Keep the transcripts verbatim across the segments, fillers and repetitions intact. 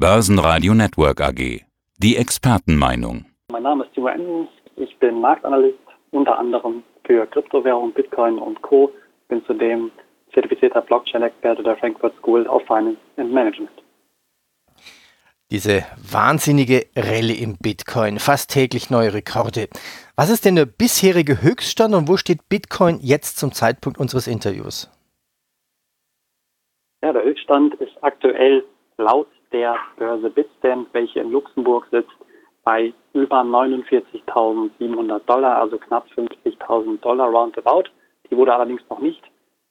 Börsenradio Network A G. Die Expertenmeinung. Mein Name ist Timo Endens. Ich bin Marktanalyst, unter anderem für Kryptowährungen, Bitcoin und Co. Bin zudem zertifizierter Blockchain-Experte der Frankfurt School of Finance and Management. Diese wahnsinnige Rallye im Bitcoin, fast täglich neue Rekorde. Was ist denn der bisherige Höchststand und wo steht Bitcoin jetzt zum Zeitpunkt unseres Interviews? Ja, der Höchststand ist aktuell laut der Börse Bitstamp, welche in Luxemburg sitzt, bei über neunundvierzigtausendsiebenhundert Dollar, also knapp fünfzigtausend Dollar roundabout. Die wurde allerdings noch nicht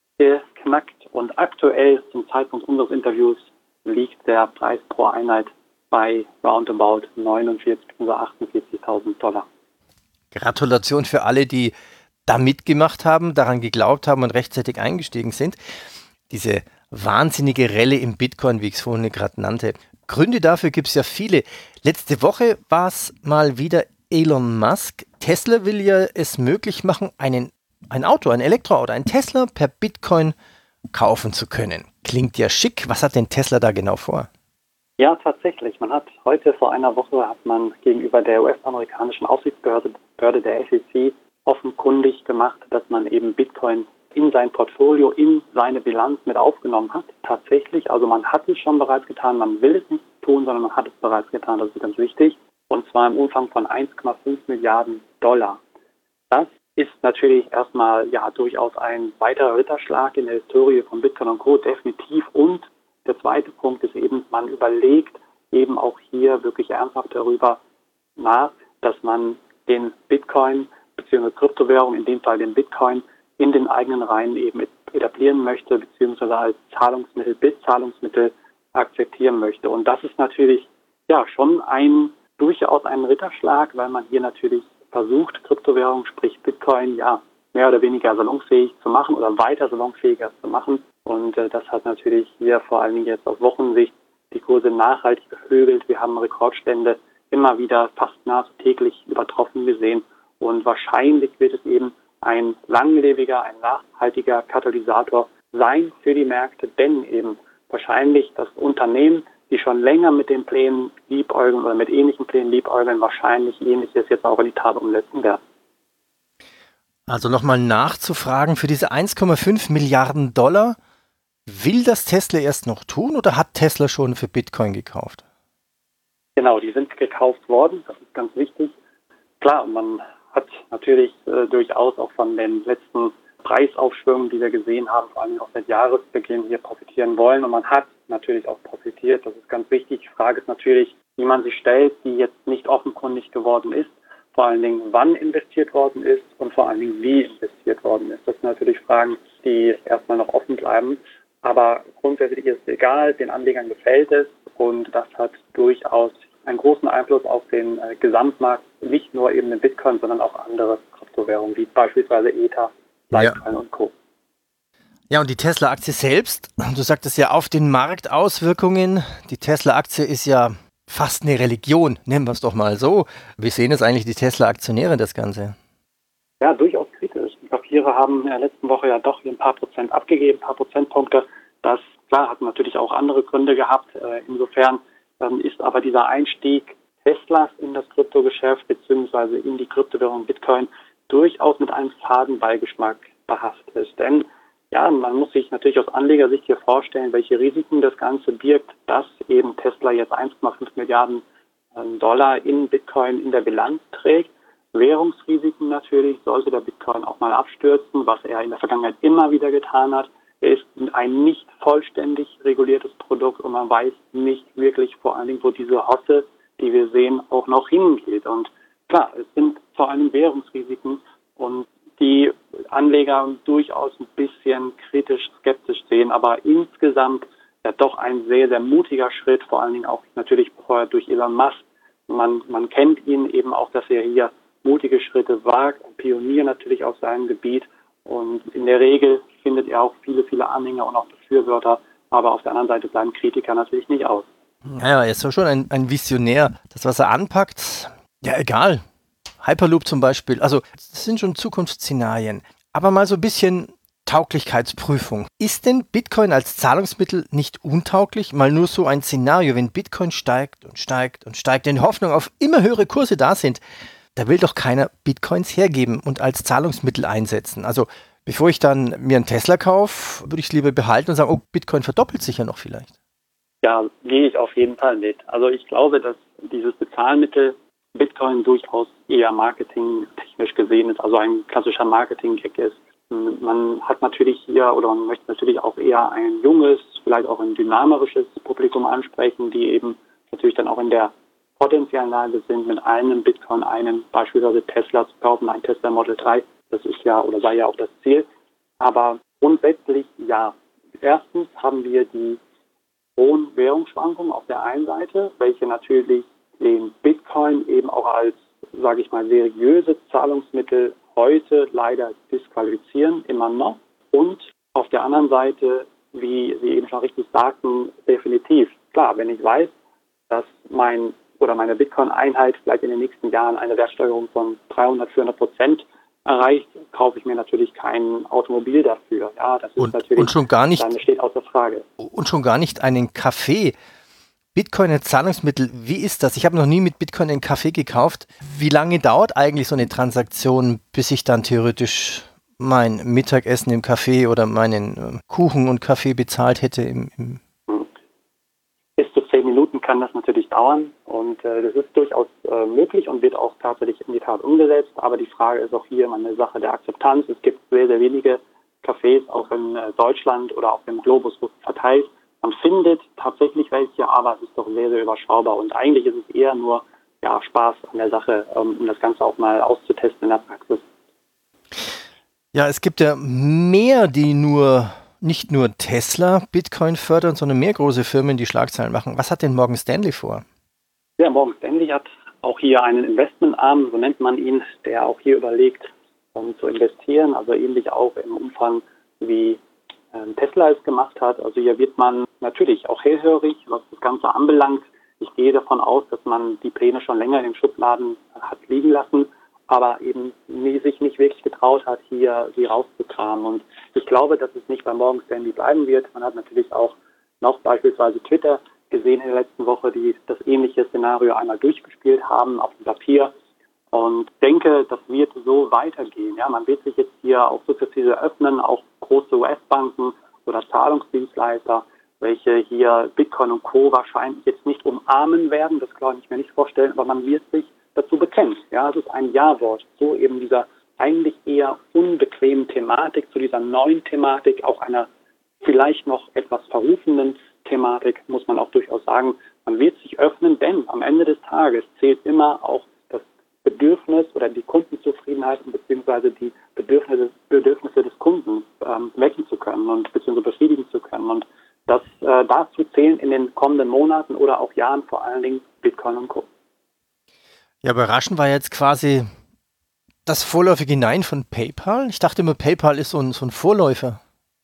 geknackt und aktuell zum Zeitpunkt unseres Interviews liegt der Preis pro Einheit bei roundabout neunundvierzigtausend oder achtundvierzigtausend Dollar. Gratulation für alle, die da mitgemacht haben, daran geglaubt haben und rechtzeitig eingestiegen sind. Diese wahnsinnige Rallye im Bitcoin, wie ich es vorhin gerade nannte. Gründe dafür gibt es ja viele. Letzte Woche war es mal wieder Elon Musk. Tesla will ja es möglich machen, einen, ein Auto, ein Elektroauto, ein Tesla per Bitcoin kaufen zu können. Klingt ja schick. Was hat denn Tesla da genau vor? Ja, tatsächlich. Man hat heute vor einer Woche hat man gegenüber der U S-amerikanischen Aufsichtsbehörde Behörde der S E C offenkundig gemacht, dass man eben Bitcoin in sein Portfolio, in seine Bilanz mit aufgenommen hat. Tatsächlich, also man hat es schon bereits getan, man will es nicht tun, sondern man hat es bereits getan, das ist ganz wichtig. Und zwar im Umfang von eins Komma fünf Milliarden Dollar. Das ist natürlich erstmal ja durchaus ein weiterer Ritterschlag in der Historie von Bitcoin und Co. definitiv. Und der zweite Punkt ist eben, man überlegt eben auch hier wirklich ernsthaft darüber nach, dass man den Bitcoin bzw. Kryptowährung, in dem Fall den Bitcoin, in den eigenen Reihen eben etablieren möchte, beziehungsweise als Zahlungsmittel, Bitzahlungsmittel akzeptieren möchte. Und das ist natürlich ja schon ein durchaus ein Ritterschlag, weil man hier natürlich versucht, Kryptowährung, sprich Bitcoin, ja mehr oder weniger salonfähig zu machen oder weiter salonfähiger zu machen. Und äh, das hat natürlich hier vor allen Dingen jetzt auf Wochensicht die Kurse nachhaltig beflügelt. Wir haben Rekordstände immer wieder fast nahezu täglich übertroffen gesehen. Und wahrscheinlich wird es eben ein langlebiger, ein nachhaltiger Katalysator sein für die Märkte, denn eben wahrscheinlich das Unternehmen, die schon länger mit den Plänen liebäugeln oder mit ähnlichen Plänen liebäugeln, wahrscheinlich Ähnliches jetzt auch in die Tat umsetzen werden. Also nochmal nachzufragen, für diese eins Komma fünf Milliarden Dollar, will das Tesla erst noch tun oder hat Tesla schon für Bitcoin gekauft? Genau, die sind gekauft worden, das ist ganz wichtig. Klar, man hat natürlich äh, durchaus auch von den letzten Preisaufschwüngen, die wir gesehen haben, vor allem auch seit Jahresbeginn hier profitieren wollen. Und man hat natürlich auch profitiert, das ist ganz wichtig. Die Frage ist natürlich, wie man sich stellt, die jetzt nicht offenkundig geworden ist. Vor allen Dingen, wann investiert worden ist und vor allen Dingen, wie investiert worden ist. Das sind natürlich Fragen, die erstmal noch offen bleiben. Aber grundsätzlich ist es egal, den Anlegern gefällt es und das hat durchaus einen großen Einfluss auf den äh, Gesamtmarkt, nicht nur eben den Bitcoin, sondern auch andere Kryptowährungen, wie beispielsweise Ether, Litecoin ja. und Co. Ja, und die Tesla-Aktie selbst, du sagtest ja auf den Markt Auswirkungen. Die Tesla-Aktie ist ja fast eine Religion, nennen wir es doch mal so. Wie sehen es eigentlich die Tesla-Aktionäre das Ganze? Ja, durchaus kritisch. Die Papiere haben in der letzten Woche ja doch ein paar Prozent abgegeben, ein paar Prozentpunkte. Das, klar, hat natürlich auch andere Gründe gehabt. Äh, insofern ähm, ist aber dieser Einstieg Teslas in das Kryptogeschäft beziehungsweise in die Kryptowährung Bitcoin durchaus mit einem faden Beigeschmack behaftet. Denn ja, man muss sich natürlich aus Anlegersicht hier vorstellen, welche Risiken das Ganze birgt, dass eben Tesla jetzt eins Komma fünf Milliarden Dollar in Bitcoin in der Bilanz trägt. Währungsrisiken natürlich, sollte der Bitcoin auch mal abstürzen, was er in der Vergangenheit immer wieder getan hat. Er ist ein nicht vollständig reguliertes Produkt und man weiß nicht wirklich vor allen Dingen, wo diese Hosse, die wir sehen, auch noch hingeht. Und klar, es sind vor allem Währungsrisiken und die Anleger durchaus ein bisschen kritisch, skeptisch sehen, aber insgesamt ja doch ein sehr, sehr mutiger Schritt, vor allen Dingen auch natürlich befeuert durch Elon Musk. Man, man kennt ihn eben auch, dass er hier mutige Schritte wagt, ein Pionier natürlich auf seinem Gebiet und in der Regel findet er auch viele, viele Anhänger und auch Befürworter, aber auf der anderen Seite bleiben Kritiker natürlich nicht aus. Naja, er ist ja schon ein, ein Visionär. Das, was er anpackt, ja egal. Hyperloop zum Beispiel, also das sind schon Zukunftsszenarien. Aber mal so ein bisschen Tauglichkeitsprüfung. Ist denn Bitcoin als Zahlungsmittel nicht untauglich? Mal nur so ein Szenario, wenn Bitcoin steigt und steigt und steigt, in Hoffnung auf immer höhere Kurse da sind, da will doch keiner Bitcoins hergeben und als Zahlungsmittel einsetzen. Also bevor ich dann mir einen Tesla kaufe, würde ich es lieber behalten und sagen, oh, Bitcoin verdoppelt sich ja noch vielleicht. Ja, gehe ich auf jeden Fall mit. Also ich glaube, dass dieses Bezahlmittel Bitcoin durchaus eher marketingtechnisch gesehen ist, also ein klassischer Marketing-Gag ist. Man hat natürlich hier oder man möchte natürlich auch eher ein junges, vielleicht auch ein dynamisches Publikum ansprechen, die eben natürlich dann auch in der potenziellen Lage sind, mit einem Bitcoin einen beispielsweise Tesla zu kaufen, ein Tesla Model drei. Das ist ja oder sei ja auch das Ziel. Aber grundsätzlich ja. Erstens haben wir die hohen Währungsschwankungen auf der einen Seite, welche natürlich den Bitcoin eben auch als, sage ich mal, seriöses Zahlungsmittel heute leider disqualifizieren, immer noch. Und auf der anderen Seite, wie Sie eben schon richtig sagten, definitiv. Klar, wenn ich weiß, dass mein oder meine Bitcoin-Einheit vielleicht in den nächsten Jahren eine Wertsteigerung von dreihundert, vierhundert Prozent erreicht, kaufe ich mir natürlich kein Automobil dafür. Ja, das ist und, natürlich, und schon gar nicht, dann steht außer Frage. Und schon gar nicht einen Kaffee. Bitcoin als Zahlungsmittel, wie ist das? Ich habe noch nie mit Bitcoin einen Kaffee gekauft. Wie lange dauert eigentlich so eine Transaktion, bis ich dann theoretisch mein Mittagessen im Café oder meinen Kuchen und Kaffee bezahlt hätte? Im, im Bis zu zehn Minuten kann das natürlich dauern und äh, das ist durchaus äh, möglich und wird auch tatsächlich in die Tat umgesetzt. Aber die Frage ist auch hier immer eine Sache der Akzeptanz. Es gibt sehr, sehr wenige Cafés, auch in äh, Deutschland oder auf dem Globus verteilt. Man findet tatsächlich welche, aber es ist doch sehr, sehr überschaubar. Und eigentlich ist es eher nur ja, Spaß an der Sache, um das Ganze auch mal auszutesten in der Praxis. Ja, es gibt ja mehr, die nur nicht nur Tesla Bitcoin fördern, sondern mehr große Firmen, die Schlagzeilen machen. Was hat denn Morgan Stanley vor? Ja, Morgan Stanley hat auch hier einen Investmentarm, so nennt man ihn, der auch hier überlegt, um zu investieren. Also ähnlich auch im Umfang wie Tesla es gemacht hat. Also hier wird man natürlich auch hellhörig, was das Ganze anbelangt. Ich gehe davon aus, dass man die Pläne schon länger in den Schubladen hat liegen lassen, aber eben nie, sich nicht wirklich getraut hat, hier sie rauszukramen. Und ich glaube, dass es nicht bei Morgan Stanley bleiben wird. Man hat natürlich auch noch beispielsweise Twitter gesehen in der letzten Woche, die das ähnliche Szenario einmal durchgespielt haben auf dem Papier. Und denke, das wird so weitergehen. Ja, man wird sich jetzt hier auch sukzessive öffnen, auch große U S-Banken oder Zahlungsdienstleister, welche hier Bitcoin und Co. wahrscheinlich jetzt nicht umarmen werden. Das kann ich mir nicht vorstellen, aber man wird sich dazu bekennen. Ja, es ist ein Ja-Wort zu eben dieser eigentlich eher unbequemen Thematik, zu dieser neuen Thematik, auch einer vielleicht noch etwas verrufenen Thematik, muss man auch durchaus sagen. Man wird sich öffnen, denn am Ende des Tages zählt immer auch Bedürfnis oder die Kundenzufriedenheit beziehungsweise die Bedürfnisse, Bedürfnisse des Kunden ähm, wecken zu können und beziehungsweise befriedigen zu können. Und das äh, dazu zählen in den kommenden Monaten oder auch Jahren vor allen Dingen Bitcoin und Co. Ja, überraschend war jetzt quasi das vorläufige Nein von PayPal. Ich dachte immer, PayPal ist so ein, so ein Vorläufer.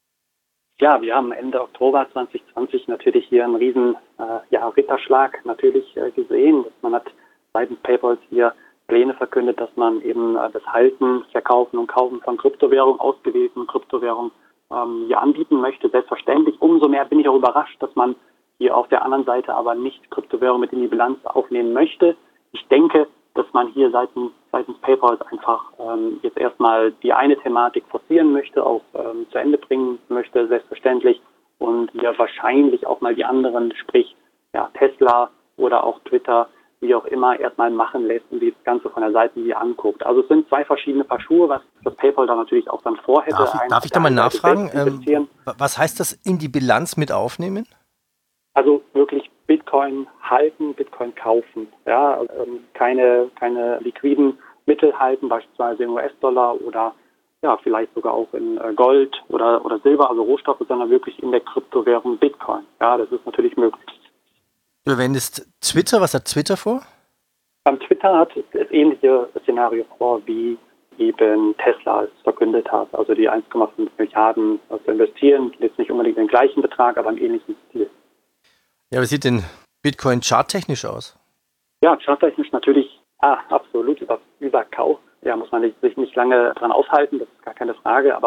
Ja, wir haben Ende Oktober zwanzig zwanzig natürlich hier einen riesen äh, ja, Ritterschlag natürlich äh, gesehen. Dass man hat seitens PayPal hier Pläne verkündet, dass man eben äh, das Halten, Verkaufen und Kaufen von Kryptowährungen, ausgewählten Kryptowährungen ähm, hier anbieten möchte. Selbstverständlich. Umso mehr bin ich auch überrascht, dass man hier auf der anderen Seite aber nicht Kryptowährungen mit in die Bilanz aufnehmen möchte. Ich denke, dass man hier seitens, seitens PayPal einfach ähm, jetzt erstmal die eine Thematik forcieren möchte, auch ähm, zu Ende bringen möchte, selbstverständlich. Und hier wahrscheinlich auch mal die anderen, sprich ja, Tesla oder auch Twitter, wie auch immer, erstmal machen lässt und die das Ganze von der Seite hier anguckt. Also es sind zwei verschiedene Paar Schuhe, was das PayPal da natürlich auch dann vorhätte. Darf ich, darf ich da mal nachfragen, ähm, was heißt das in die Bilanz mit aufnehmen? Also wirklich Bitcoin halten, Bitcoin kaufen. Ja, ähm, keine, keine liquiden Mittel halten, beispielsweise in U S-Dollar oder ja, vielleicht sogar auch in äh, Gold oder, oder Silber, also Rohstoffe, sondern wirklich in der Kryptowährung Bitcoin. Ja, das ist natürlich möglich. Du erwähnst Twitter, was hat Twitter vor? Beim Twitter hat das ähnliche Szenario vor, wie eben Tesla es verkündet hat, also die eins Komma fünf Milliarden zu investieren, jetzt nicht unbedingt den gleichen Betrag, aber im ähnlichen Stil. Ja, wie sieht denn Bitcoin charttechnisch aus? Ja, charttechnisch natürlich ah, absolut über, überkauf. Ja, muss man nicht, sich nicht lange dran aufhalten, das ist gar keine Frage, aber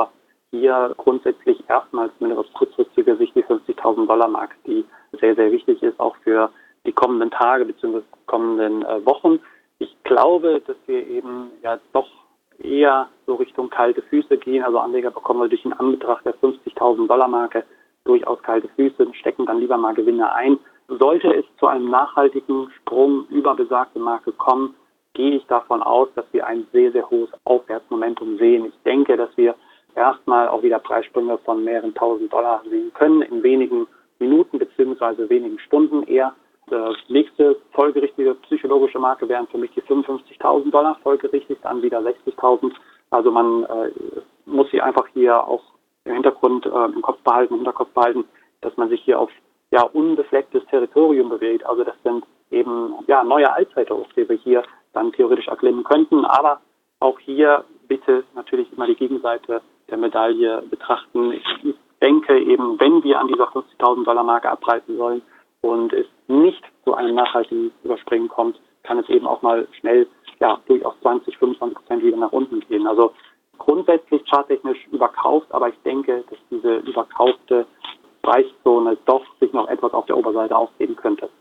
hier grundsätzlich erstmals zumindest aus kurzfristiger Sicht die fünfzigtausend Dollar Marke, die sehr, sehr wichtig ist, auch für die kommenden Tage bzw. kommenden äh, Wochen. Ich glaube, dass wir eben ja doch eher so Richtung kalte Füße gehen. Also Anleger bekommen natürlich in Anbetracht der fünfzigtausend Dollar Marke durchaus kalte Füße und stecken dann lieber mal Gewinne ein. Sollte es zu einem nachhaltigen Sprung über besagte Marke kommen, gehe ich davon aus, dass wir ein sehr, sehr hohes Aufwärtsmomentum sehen. Ich denke, dass wir erstmal auch wieder Preissprünge von mehreren tausend Dollar sehen können in wenigen Minuten bzw. wenigen Stunden eher. Die nächste folgerichtige psychologische Marke wären für mich die fünfundfünfzigtausend Dollar, folgerichtig dann wieder sechzigtausend. Also man äh, muss sie einfach hier auch im Hintergrund, äh, im Kopf behalten, im Hinterkopf behalten, dass man sich hier auf ja unbeflecktes Territorium bewegt. Also das sind eben ja neue Allzeithochs, die wir hier dann theoretisch erklimmen könnten. Aber auch hier bitte natürlich immer die Gegenseite der Medaille betrachten. Ich denke eben, wenn wir an dieser fünfzigtausend Dollar Marke abreißen sollen und es nicht zu einem nachhaltigen Überspringen kommt, kann es eben auch mal schnell ja durchaus zwanzig, fünfundzwanzig Prozent wieder nach unten gehen. Also grundsätzlich charttechnisch überkauft, aber ich denke, dass diese überkaufte Preiszone doch sich noch etwas auf der Oberseite aufheben könnte.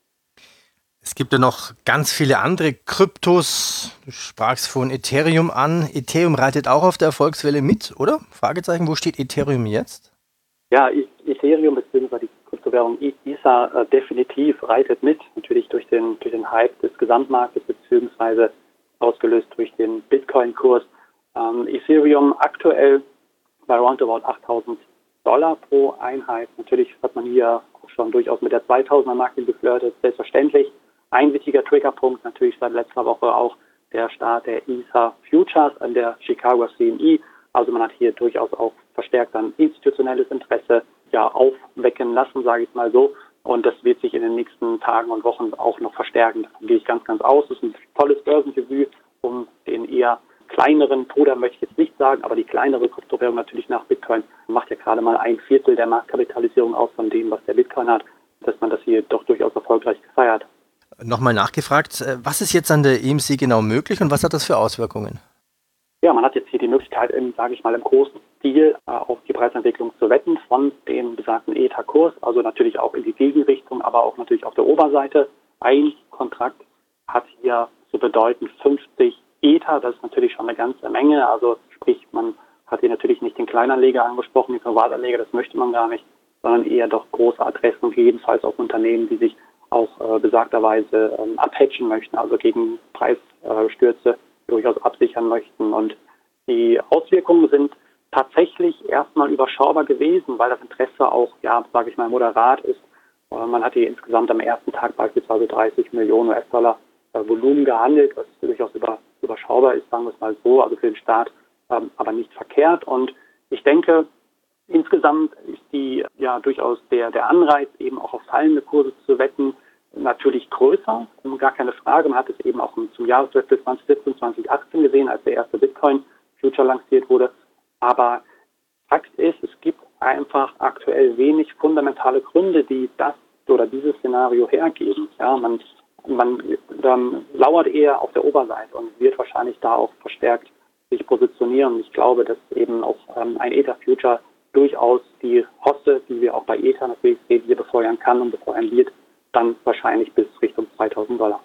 Es gibt ja noch ganz viele andere Kryptos. Du sprachst von Ethereum an. Ethereum reitet auch auf der Erfolgswelle mit, oder? Fragezeichen, wo steht Ethereum jetzt? Ja, Ethereum bzw. die Kryptowährung E T H äh, definitiv reitet mit. Natürlich durch den, durch den Hype des Gesamtmarktes bzw. ausgelöst durch den Bitcoin-Kurs. Ähm, Ethereum aktuell bei roundabout achttausend Dollar pro Einheit. Natürlich hat man hier auch schon durchaus mit der zweitausender Marke geflirtet, selbstverständlich. Ein wichtiger Triggerpunkt natürlich seit letzter Woche auch der Start der Ether Futures an der Chicago C M E. Also man hat hier durchaus auch verstärkt dann institutionelles Interesse ja aufwecken lassen, sage ich mal so. Und das wird sich in den nächsten Tagen und Wochen auch noch verstärken. Davon gehe ich ganz, ganz aus. Das ist ein tolles Börsendebüt, um den eher kleineren Bruder möchte ich jetzt nicht sagen, aber die kleinere Kryptowährung natürlich nach Bitcoin macht ja gerade mal ein Viertel der Marktkapitalisierung aus von dem, was der Bitcoin hat, dass man das hier doch durchaus erfolgreich gefeiert hat. Nochmal nachgefragt, was ist jetzt an der E M C genau möglich und was hat das für Auswirkungen? Ja, man hat jetzt hier die Möglichkeit, sage ich mal, im großen Stil äh, auf die Preisentwicklung zu wetten von dem besagten Ether-Kurs, also natürlich auch in die Gegenrichtung, aber auch natürlich auf der Oberseite. Ein Kontrakt hat hier zu bedeuten fünfzig Ether, das ist natürlich schon eine ganze Menge, also sprich, man hat hier natürlich nicht den Kleinanleger angesprochen, den Privatanleger, das möchte man gar nicht, sondern eher doch große Adressen, jedenfalls auch Unternehmen, die sich auch äh, besagterweise ähm, abhatchen möchten, also gegen Preisstürze äh, durchaus absichern möchten. Und die Auswirkungen sind tatsächlich erstmal überschaubar gewesen, weil das Interesse auch, ja, sage ich mal, moderat ist. Äh, man hat hier insgesamt am ersten Tag beispielsweise dreißig Millionen U S-Dollar äh, Volumen gehandelt, was durchaus über, überschaubar ist, sagen wir es mal so, also für den Staat ähm, aber nicht verkehrt. Und ich denke, insgesamt ist die ja durchaus der, der Anreiz, eben auch auf fallende Kurse zu wetten, natürlich größer, gar keine Frage. Man hat es eben auch zum Jahreswechsel zwanzig siebzehn, zwanzig achtzehn gesehen, als der erste Bitcoin-Future lanciert wurde. Aber Fakt ist, es gibt einfach aktuell wenig fundamentale Gründe, die das oder dieses Szenario hergeben. Ja, man, man dann lauert eher auf der Oberseite und wird wahrscheinlich da auch verstärkt sich positionieren. Ich glaube, dass eben auch ähm, ein Ether-Future durchaus die Hosse, die wir auch bei Ether natürlich sehen, hier befeuern kann und befeuern wird, dann wahrscheinlich bis Richtung zweitausend Dollar.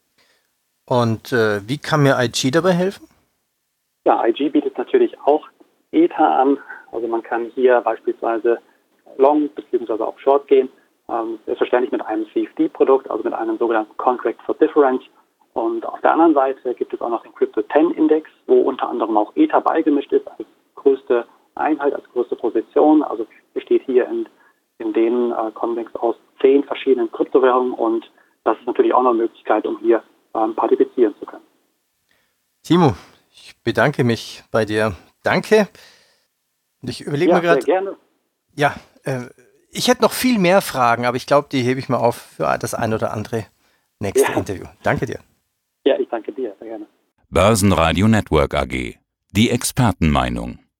Und äh, wie kann mir I G dabei helfen? Ja, I G bietet natürlich auch Ether an. Also man kann hier beispielsweise Long bzw. auch Short gehen. Ähm, selbstverständlich mit einem C F D-Produkt, also mit einem sogenannten Contract for Difference. Und auf der anderen Seite gibt es auch noch den Crypto zehn Index, wo unter anderem auch Ether beigemischt ist als größte Einheit, als größte Position. Also besteht hier in, in dem äh, Kontext aus zehn verschiedenen Kryptowährungen und das ist natürlich auch noch eine Möglichkeit, um hier ähm, partizipieren zu können. Timo, ich bedanke mich bei dir. Danke. Und ich überlege ja, mir gerade. Sehr gerne. Ja, äh, ich hätte noch viel mehr Fragen, aber ich glaube, die hebe ich mal auf für das ein oder andere nächste ja. Interview. Danke dir. Ja, ich danke dir. Sehr gerne. Börsenradio Network A G. Die Expertenmeinung.